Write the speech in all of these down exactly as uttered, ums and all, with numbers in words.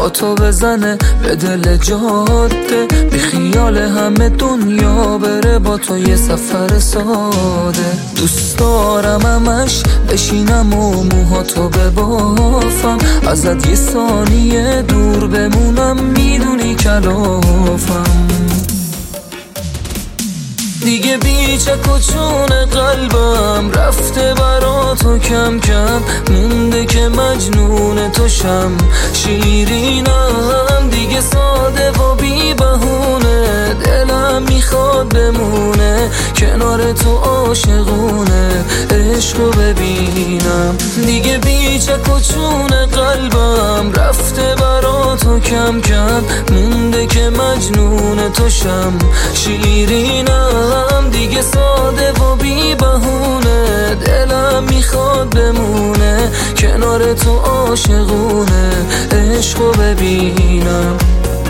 با تو بزنه به دل جاده، بی خیال همه دنیا بره با تو یه سفر ساده. دوست دارم همش بشینم و موهاتو ببافم، ازت یه ثانیه دور بمونم، میدونی کلافم. دیگه بی چک و چون قلبم رفته برا تو کم کم، مونده که مجنون توشم شیرینم. دیگه ساده و بی بهونه دلم میخواد بمونه، کنار تو عاشقونه عشقو ببینم. دیگه بی چک و چون قلبم رفته برا تو کم کم، مونده که مجنون توشم شیرینم. دیگه ساده و بی بهونه دلم میخواد بمونه، کنار تو عاشقونه عشقو ببینم.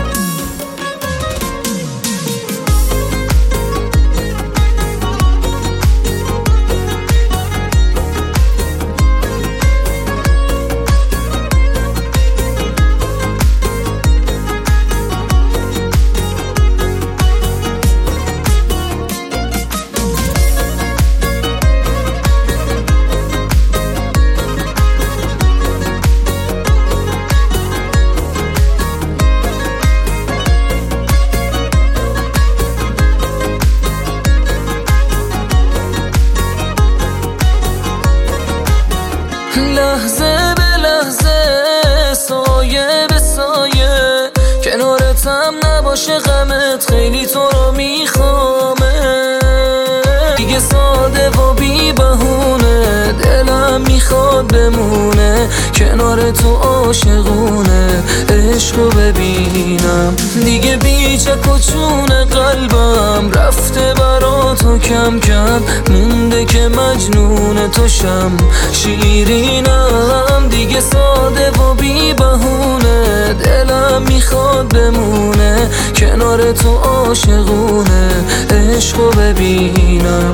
لحظه به لحظه سایه به سایه، کنارتم نباشه غمت خیلی تو رو میخوامه. دیگه ساده و بی بهونه دلم میخواد بمونه، کنار تو عاشقونه عشقو ببینم. دیگه بی چک و چون قلبم رفته برا تو کم کم، مونده که مجنون توشم شیرینم. دیگه ساده و بی بهونه دلم میخواد بمونه، کنار تو عاشقونه عشقو ببینم.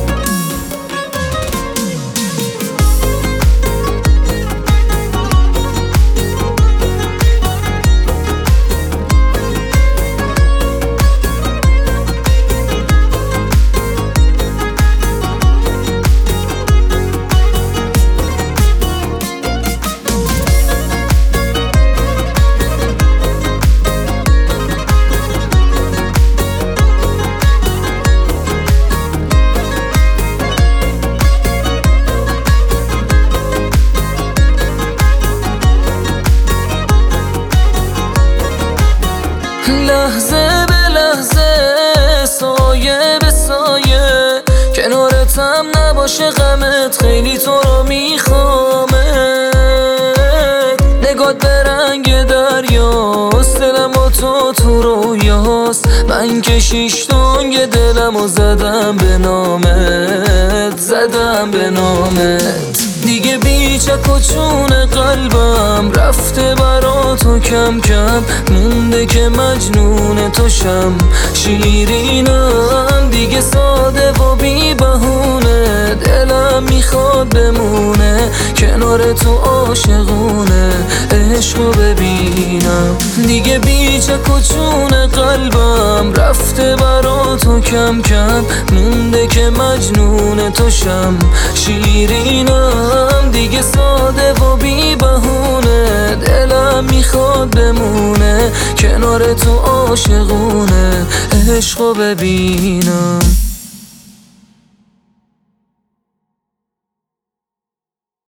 لحظه به لحظه سایه به سایه، کنارتم نباشه غمت خیلی تو رو میخوامه. نگات به رنگ دریاست، دلم و تو تو رویاست، من که شیش تنگ دلم و زدم به نامت، زدم به نامت. دیگه بی چک و چون قلبم رفته برا تو کم کم، مونده که مجنون توشم شیرینم. دیگه ساده و بی بهونه دلم میخواد بمونه، کنار تو عاشقونه عشقو ببینم. دیگه بی چک و چون قلبم رفته برا تو کم کم، مونده که مجنون توشم شیرینم. دیگه ساده و بی بهونه دلم میخواد بمونه، کنار تو عاشقونه عشقو ببینم.